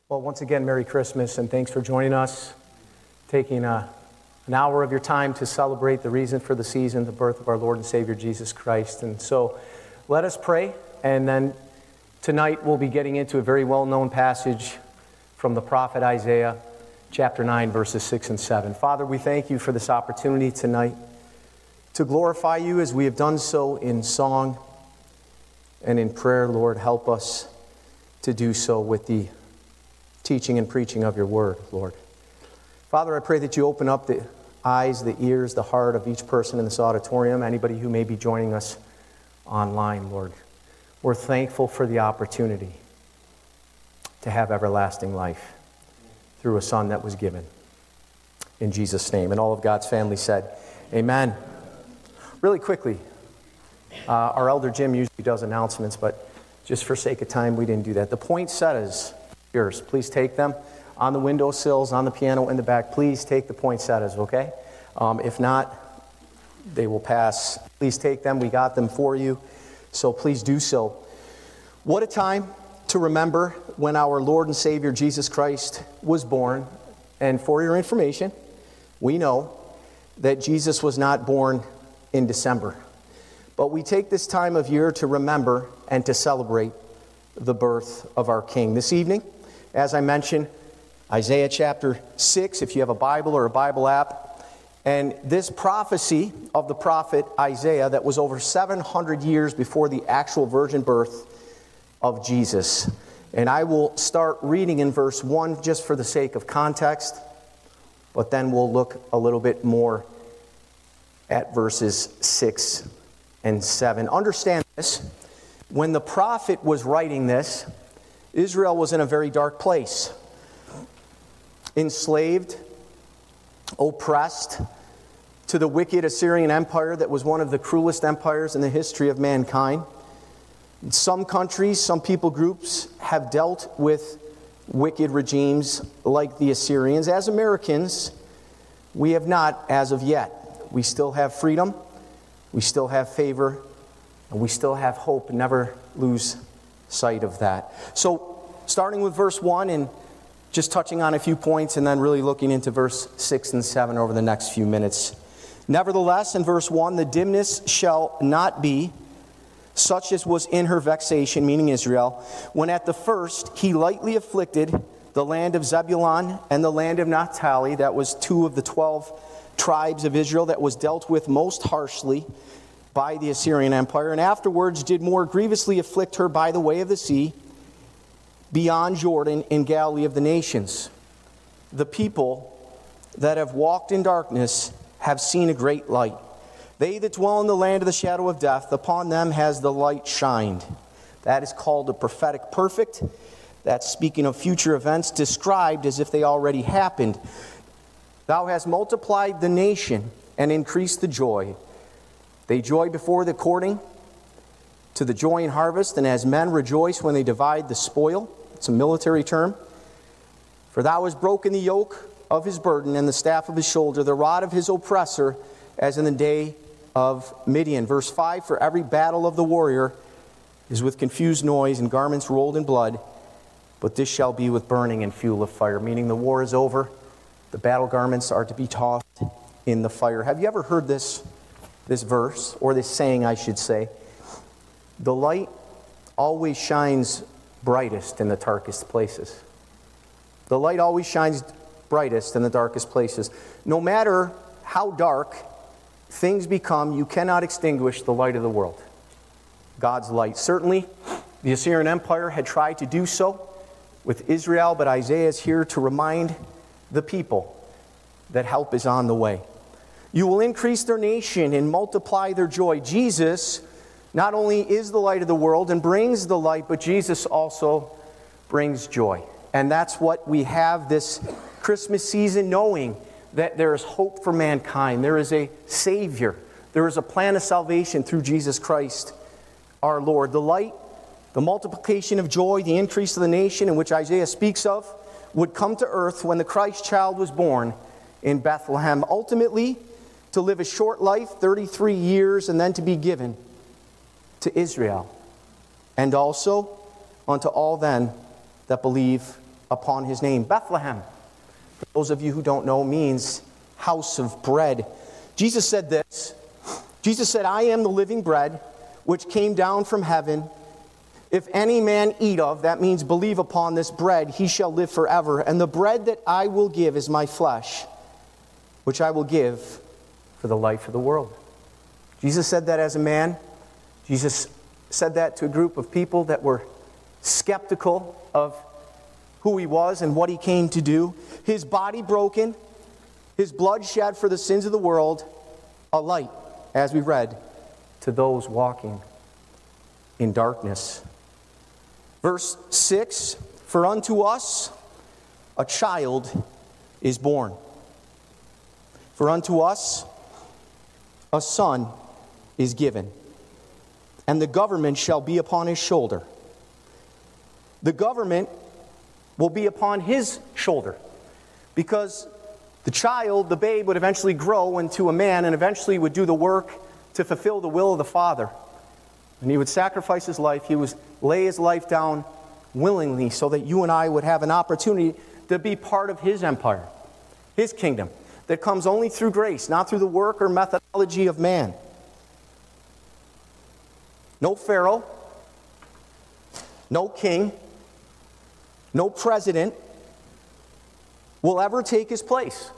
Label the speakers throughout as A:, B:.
A: Well, once again, Merry Christmas, and thanks for joining us, taking an hour of your time to celebrate the reason for the season, the birth of our Lord and Savior, Jesus Christ. And so let us pray, and then tonight we'll be getting into a very well-known passage from the prophet Isaiah, chapter 9, verses 6 and 7. Father, we thank you for this opportunity tonight to glorify you as we have done so in song and in prayer. Lord, help us to do so with the teaching and preaching of your word, Lord. Father, I pray that you open up the eyes, the ears, the heart of each person in this auditorium, anybody who may be joining us online, Lord. We're thankful for the opportunity to have everlasting life through a Son that was given. In Jesus' name. And all of God's family said, amen. Really quickly, our elder Jim usually does announcements, but just for sake of time, we didn't do that. The poinsettias, yours. Please take them on the windowsills, on the piano in the back. Please take the poinsettias, okay? If not, they will pass. Please take them. We got them for you, so please do so. What a time to remember when our Lord and Savior Jesus Christ was born. And for your information, we know that Jesus was not born in December. But we take this time of year to remember and to celebrate the birth of our King. This evening, as I mentioned, Isaiah chapter 6, if you have a Bible or a Bible app. And this prophecy of the prophet Isaiah that was over 700 years before the actual virgin birth of Jesus. And I will start reading in verse 1 just for the sake of context, but then we'll look a little bit more at verses 6 and 7. Understand this. When the prophet was writing this, Israel was in a very dark place. Enslaved, oppressed to the wicked Assyrian Empire that was one of the cruelest empires in the history of mankind. Some countries, some people groups have dealt with wicked regimes like the Assyrians. As Americans, we have not as of yet. We still have freedom, we still have favor, and we still have hope. Never lose sight of that. So, starting with verse 1 and just touching on a few points and then really looking into verse 6 and 7 over the next few minutes. Nevertheless, in verse 1, the dimness shall not be such as was in her vexation, meaning Israel, when at the first he lightly afflicted the land of Zebulun and the land of Naphtali. That was 2 of the 12 tribes of Israel that was dealt with most harshly by the Assyrian Empire, and afterwards did more grievously afflict her by the way of the sea, beyond Jordan in Galilee of the nations. The people that have walked in darkness have seen a great light. They that dwell in the land of the shadow of death, upon them has the light shined. That is called a prophetic perfect. That's speaking of future events described as if they already happened. Thou hast multiplied the nation and increased the joy. They joy before the according to the joy in harvest, and as men rejoice when they divide the spoil. It's a military term. For thou hast broken the yoke of his burden and the staff of his shoulder, the rod of his oppressor, as in the day of Midian. Verse 5, for every battle of the warrior is with confused noise and garments rolled in blood, but this shall be with burning and fuel of fire. Meaning the war is over, the battle garments are to be tossed in the fire. Have you ever heard this verse, or this saying I should say? The light always shines brightest in the darkest places. The light always shines brightest in the darkest places. No matter how dark things become, you cannot extinguish the light of the world. God's light. Certainly, the Assyrian Empire had tried to do so with Israel, but Isaiah is here to remind the people that help is on the way. You will increase their nation and multiply their joy. Jesus not only is the light of the world and brings the light, but Jesus also brings joy. And that's what we have this Christmas season, knowing that there is hope for mankind. There is a Savior. There is a plan of salvation through Jesus Christ, our Lord. The light, the multiplication of joy, the increase of the nation in which Isaiah speaks of, would come to earth when the Christ child was born in Bethlehem. Ultimately, to live a short life, 33 years, and then to be given to Israel, and also unto all then that believe upon his name. Bethlehem, for those of you who don't know, means house of bread. Jesus said this. Jesus said, I am the living bread which came down from heaven. If any man eat of, that means believe upon this bread, he shall live forever. And the bread that I will give is my flesh, which I will give for the life of the world. Jesus said that as a man. Jesus said that to a group of people that were skeptical of who he was and what he came to do. His body broken, his blood shed for the sins of the world, a light, as we read, to those walking in darkness. Verse 6, for unto us a child is born. For unto us a son is given, and the government shall be upon his shoulder. The government will be upon his shoulder, because the child, the babe, would eventually grow into a man and eventually would do the work to fulfill the will of the Father. And he would sacrifice his life. He would lay his life down willingly so that you and I would have an opportunity to be part of his empire, his kingdom, that comes only through grace, not through the work or methodology of man. No Pharaoh, no king, no president will ever take his place.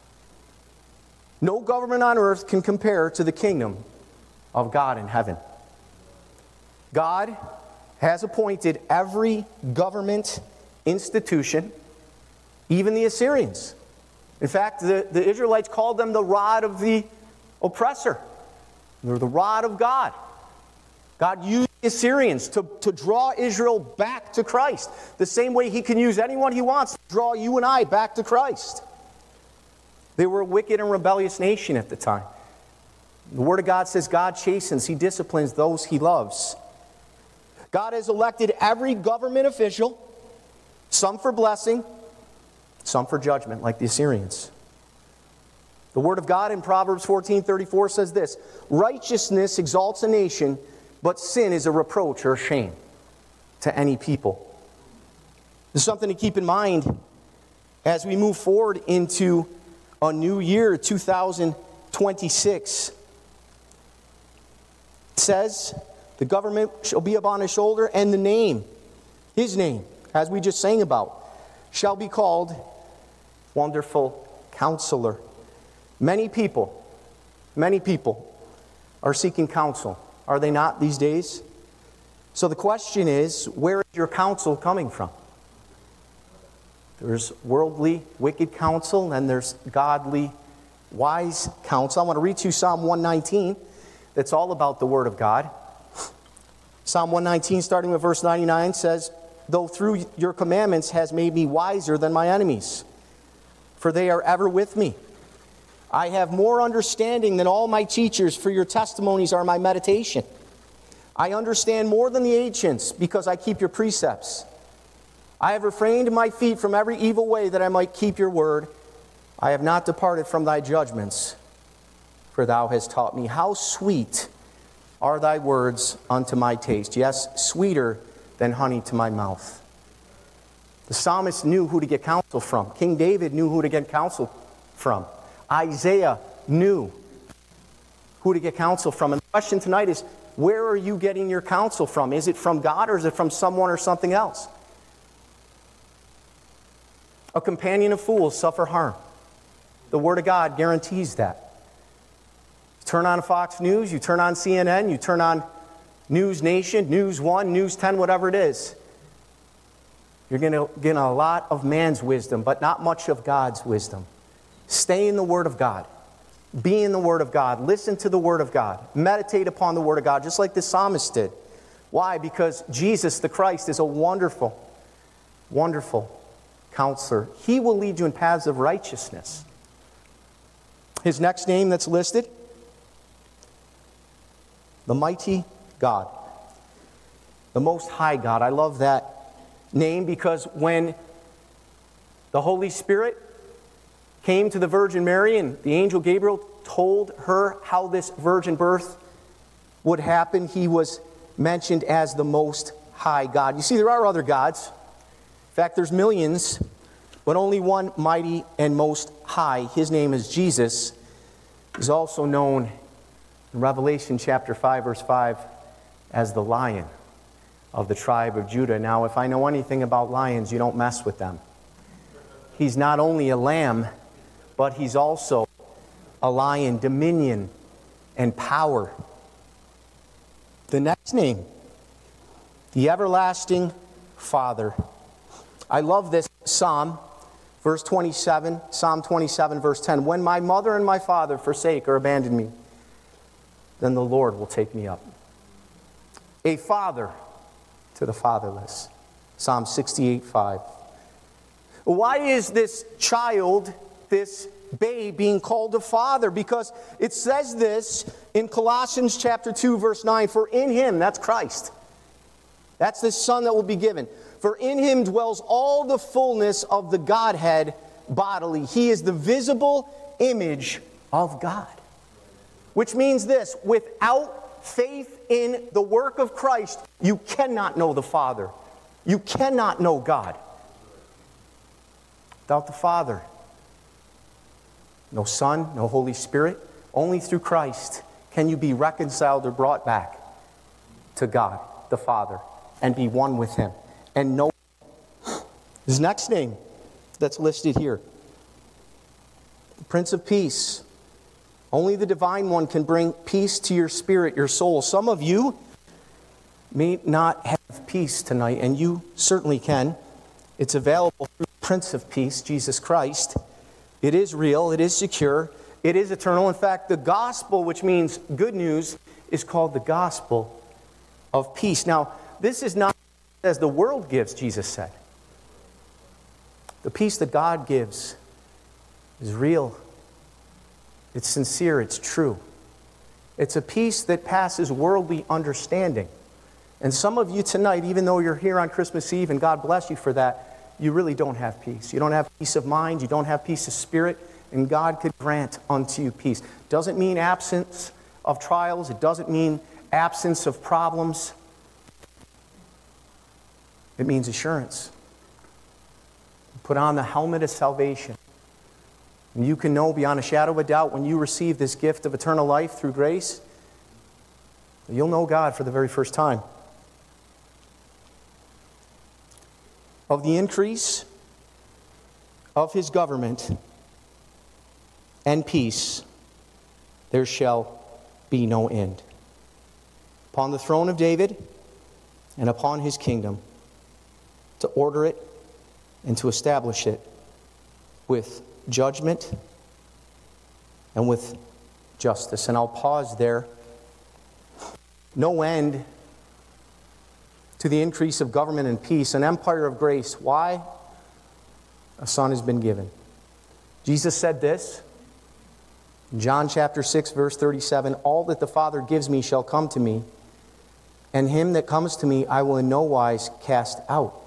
A: No government on earth can compare to the kingdom of God in heaven. God has appointed every government institution, even the Assyrians. In fact, the Israelites called them the rod of the oppressor. They're the rod of God. God used the Assyrians to draw Israel back to Christ. The same way he can use anyone he wants to draw you and I back to Christ. They were a wicked and rebellious nation at the time. The Word of God says God chastens, he disciplines those he loves. God has elected every government official, some for blessing, some for judgment, like the Assyrians. The Word of God in Proverbs 14:34 says this, righteousness exalts a nation, but sin is a reproach or a shame to any people. There's something to keep in mind as we move forward into a new year, 2026. It says, the government shall be upon his shoulder, and the name, his name, as we just sang about, shall be called Wonderful Counselor. Many people are seeking counsel. Are they not these days? So the question is, where is your counsel coming from? There's worldly, wicked counsel, and there's godly, wise counsel. I want to read to you Psalm 119. That's all about the Word of God. Psalm 119, starting with verse 99, says, though through your commandments has made me wiser than my enemies, for they are ever with me. I have more understanding than all my teachers, for your testimonies are my meditation. I understand more than the ancients, because I keep your precepts. I have refrained my feet from every evil way, that I might keep your word. I have not departed from thy judgments, for thou hast taught me. How sweet are thy words unto my taste. Yes, sweeter than honey to my mouth. The psalmist knew who to get counsel from. King David knew who to get counsel from. Isaiah knew who to get counsel from. And the question tonight is, where are you getting your counsel from? Is it from God, or is it from someone or something else? A companion of fools suffer harm. The Word of God guarantees that. You turn on Fox News, you turn on CNN, you turn on News Nation, News 1, News 10, whatever it is. You're going to get a lot of man's wisdom, but not much of God's wisdom. Stay in the Word of God. Be in the Word of God. Listen to the Word of God. Meditate upon the Word of God, just like the psalmist did. Why? Because Jesus, the Christ, is a wonderful, wonderful counselor. He will lead you in paths of righteousness. His next name that's listed, the mighty God. The Most High God. I love that name because when the Holy Spirit came to the Virgin Mary and the angel Gabriel told her how this virgin birth would happen, he was mentioned as the Most High God. You see, there are other gods. fact, there's millions, but only one mighty and most high. His name is Jesus. He's also known in Revelation chapter 5, verse 5, as the Lion of the tribe of Judah. Now, if I know anything about lions, you don't mess with them. He's not only a lamb, but he's also a lion, dominion and power. The next name, the everlasting Father. I love this psalm, verse 27, Psalm 27, verse 10. When my mother and my father forsake or abandon me, then the Lord will take me up. A father to the fatherless. Psalm 68, 5. Why is this child, this babe, being called a father? Because it says this in Colossians chapter 2, verse 9, for in him, that's Christ, that's the Son that will be given, for in him dwells all the fullness of the Godhead bodily. He is the visible image of God. Which means this, without faith in the work of Christ, you cannot know the Father. You cannot know God. Without the Father, no Son, no Holy Spirit, only through Christ can you be reconciled or brought back to God, the Father, and be one with him. And know his next name that's listed here, the Prince of Peace. Only the Divine One can bring peace to your spirit, your soul. Some of you may not have peace tonight, and you certainly can. It's available through the Prince of Peace, Jesus Christ. It is real, it is secure, it is eternal. In fact, the gospel, which means good news, is called the gospel of peace. Now, this is not as the world gives, Jesus said. The peace that God gives is real. It's sincere, it's true. It's a peace that passes worldly understanding. And some of you tonight, even though you're here on Christmas Eve, and God bless you for that, you really don't have peace. You don't have peace of mind, you don't have peace of spirit, and God could grant unto you peace. Doesn't mean absence of trials, it doesn't mean absence of problems. It means assurance. Put on the helmet of salvation. And you can know beyond a shadow of a doubt when you receive this gift of eternal life through grace, you'll know God for the very first time. Of the increase of his government and peace, there shall be no end. Upon the throne of David and upon his kingdom, to order it and to establish it with judgment and with justice. And I'll pause there. No end to the increase of government and peace, an empire of grace. Why? A son has been given. Jesus said this in John chapter 6, verse 37, all that the Father gives me shall come to me, and him that comes to me I will in no wise cast out.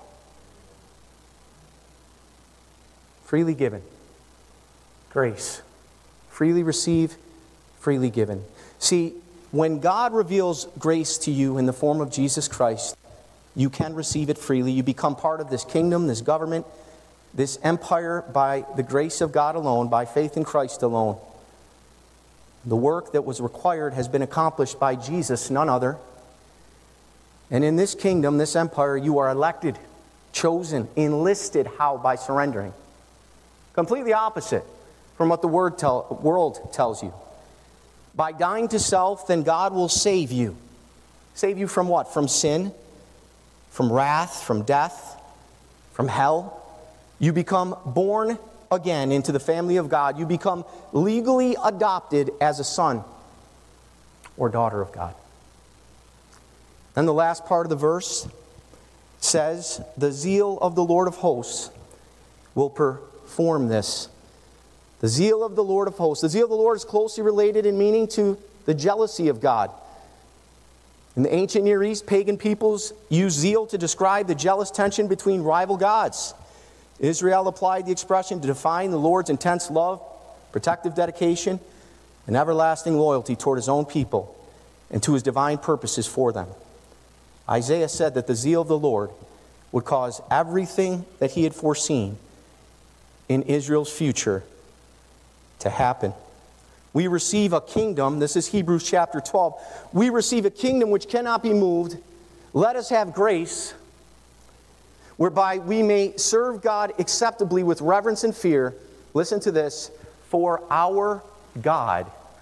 A: Freely given. Grace. Freely receive, freely given. See, when God reveals grace to you in the form of Jesus Christ, you can receive it freely. You become part of this kingdom, this government, this empire by the grace of God alone, by faith in Christ alone. The work that was required has been accomplished by Jesus, none other. And in this kingdom, this empire, you are elected, chosen, enlisted. How? By surrendering. Completely opposite from what the world tells you. By dying to self, then God will save you. Save you from what? From sin, from wrath, from death, from hell. You become born again into the family of God. You become legally adopted as a son or daughter of God. Then the last part of the verse says, the zeal of the Lord of hosts will perform this. The zeal of the Lord of hosts. The zeal of the Lord is closely related in meaning to the jealousy of God. In the ancient Near East, pagan peoples used zeal to describe the jealous tension between rival gods. Israel applied the expression to define the Lord's intense love, protective dedication, and everlasting loyalty toward his own people and to his divine purposes for them. Isaiah said that the zeal of the Lord would cause everything that he had foreseen in Israel's future to happen. We receive a kingdom, this is Hebrews chapter 12. We receive a kingdom which cannot be moved. Let us have grace, whereby we may serve God acceptably with reverence and fear. Listen to this. For our God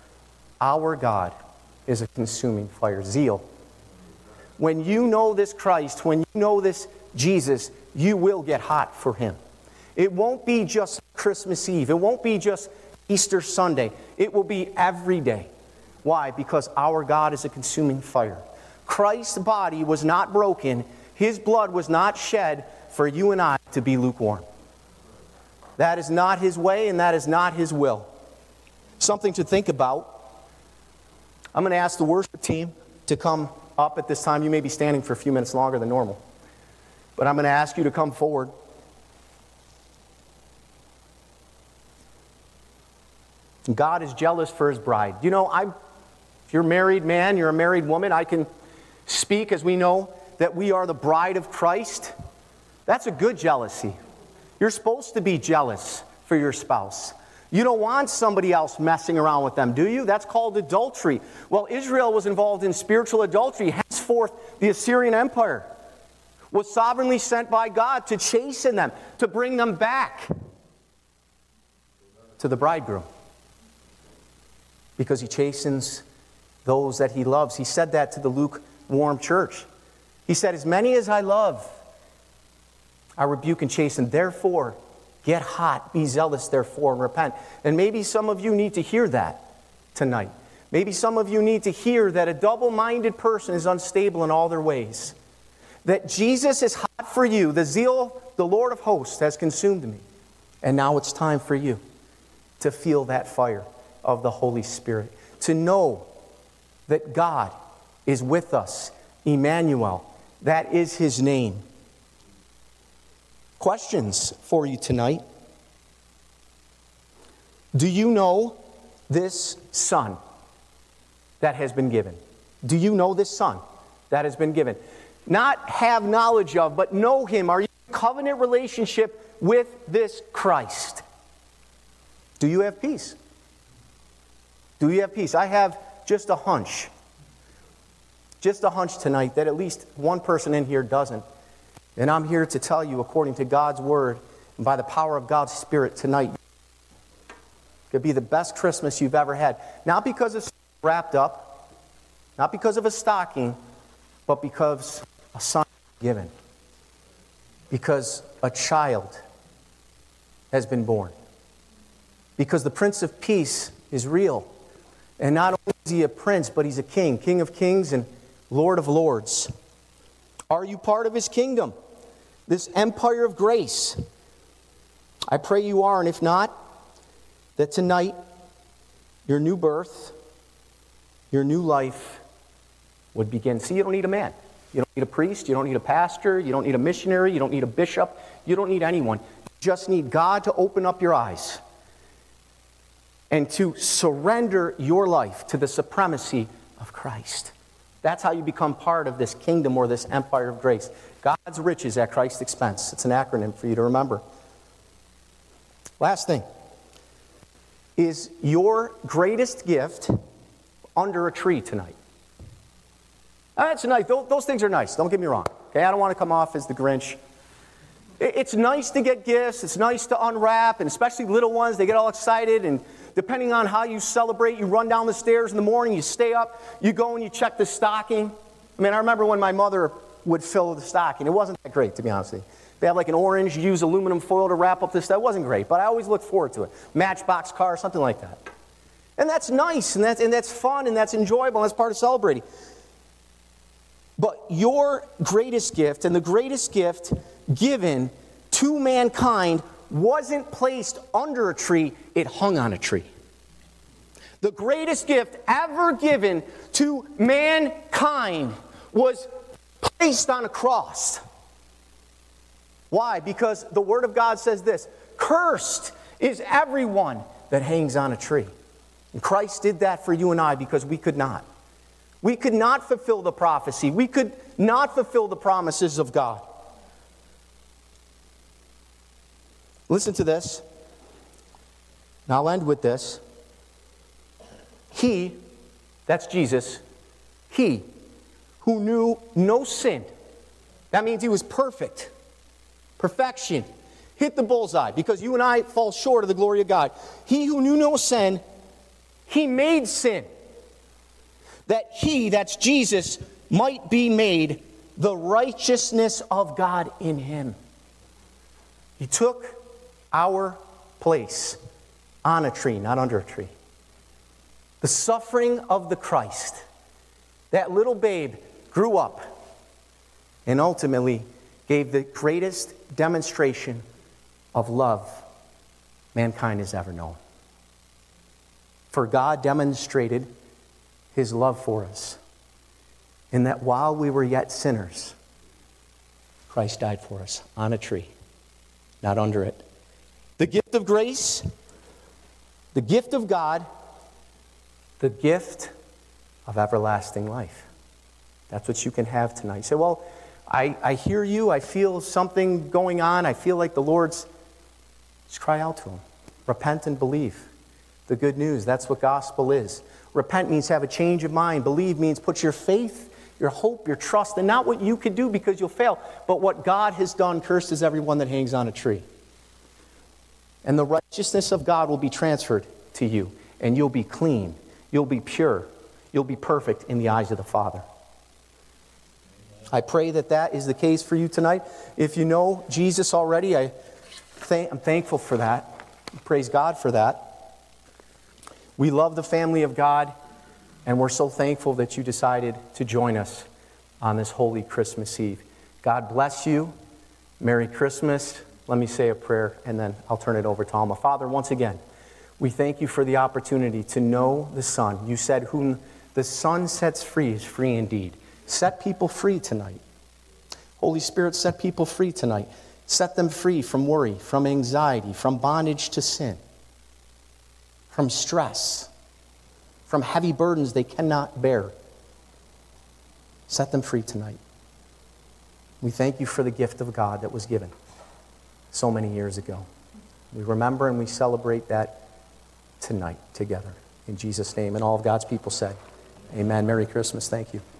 A: is a consuming fire. Zeal. When you know this Christ, when you know this Jesus, you will get hot for Him. It won't be just Christmas Eve. It won't be just Easter Sunday. It will be every day. Why? Because our God is a consuming fire. Christ's body was not broken. His blood was not shed for you and I to be lukewarm. That is not His way, and that is not His will. Something to think about. I'm going to ask the worship team to come up at this time. You may be standing for a few minutes longer than normal, but I'm going to ask you to come forward. God is jealous for His bride. You know, if you're a married man, you're a married woman, I can speak as we know that we are the bride of Christ. That's a good jealousy. You're supposed to be jealous for your spouse. You don't want somebody else messing around with them, do you? That's called adultery. Well, Israel was involved in spiritual adultery. Henceforth, the Assyrian Empire was sovereignly sent by God to chasten them, to bring them back to the bridegroom. Because He chastens those that He loves. He said that to the lukewarm church. He said, as many as I love, I rebuke and chasten. Therefore, get hot, be zealous, therefore, and repent. And maybe some of you need to hear that tonight. Maybe some of you need to hear that a double-minded person is unstable in all their ways. That Jesus is hot for you. The zeal, the Lord of hosts, has consumed me. And now it's time for you to feel that fire of the Holy Spirit. To know that God is with us. Emmanuel, that is His name. Questions for you tonight. Do you know this Son that has been given? Do you know this Son that has been given? Not have knowledge of, but know Him. Are you in covenant relationship with this Christ? Do you have peace? Do you have peace? I have just a hunch. Just a hunch tonight that at least one person in here doesn't. And I'm here to tell you, according to God's Word, and by the power of God's Spirit tonight, it could be the best Christmas you've ever had. Not because it's wrapped up, not because of a stocking, but because a son is given. Because a child has been born. Because the Prince of Peace is real. And not only is He a prince, but He's a king. King of kings and Lord of lords. Are you part of His kingdom? This empire of grace? I pray you are, and if not, that tonight your new birth, your new life would begin. See, you don't need a man. You don't need a priest. You don't need a pastor. You don't need a missionary. You don't need a bishop. You don't need anyone. You just need God to open up your eyes and to surrender your life to the supremacy of Christ. That's how you become part of this kingdom or this empire of grace. God's riches at Christ's expense. It's an acronym for you to remember. Last thing. Is your greatest gift under a tree tonight? That's nice. Those things are nice. Don't get me wrong. Okay, I don't want to come off as the Grinch. It's nice to get gifts. It's nice to unwrap, and especially little ones, they get all excited, and depending on how you celebrate, you run down the stairs in the morning, you stay up, you go and you check the stocking. I mean, I remember when my mother would fill the stocking. It wasn't that great, to be honest with you. They had like an orange, you use aluminum foil to wrap up this stuff. It wasn't great, but I always looked forward to it. Matchbox car, something like that. And that's nice, and that's fun, and that's enjoyable, and that's part of celebrating. But your greatest gift, and the greatest gift given to mankind, wasn't placed under a tree, it hung on a tree. The greatest gift ever given to mankind was placed on a cross. Why? Because the Word of God says this: cursed is everyone that hangs on a tree. And Christ did that for you and I because we could not. We could not fulfill the prophecy. We could not fulfill the promises of God. Listen to this. And I'll end with this. He, that's Jesus, he who knew no sin. That means he was perfect. Perfection. Hit the bullseye, because you and I fall short of the glory of God. He who knew no sin, he made sin. That he, that's Jesus, might be made the righteousness of God in him. He took our place on a tree, not under a tree. The suffering of the Christ. That little babe grew up and ultimately gave the greatest demonstration of love mankind has ever known. For God demonstrated his love for us in that while we were yet sinners, Christ died for us on a tree, not under it. The gift of grace, the gift of God, the gift of everlasting life. That's what you can have tonight. You say, well, I hear you. I feel something going on. I feel like the Lord's... Just cry out to him. Repent and believe. The good news, that's what gospel is. Repent means have a change of mind. Believe means put your faith, your hope, your trust, and not what you could do because you'll fail, but what God has done. Cursed is everyone that hangs on a tree. And the righteousness of God will be transferred to you, and you'll be clean. You'll be pure. You'll be perfect in the eyes of the Father. I pray that that is the case for you tonight. If you know Jesus already, I'm thankful for that. Praise God for that. We love the family of God, and we're so thankful that you decided to join us on this holy Christmas Eve. God bless you. Merry Christmas. Let me say a prayer, and then I'll turn it over to Alma. Father, once again, we thank you for the opportunity to know the Son. You said, whom the Son sets free is free indeed. Set people free tonight. Holy Spirit, set people free tonight. Set them free from worry, from anxiety, from bondage to sin, from stress, from heavy burdens they cannot bear. Set them free tonight. We thank you for the gift of God that was given so many years ago. We remember and we celebrate that tonight together. In Jesus' name. And all of God's people said, amen. Merry Christmas. Thank you.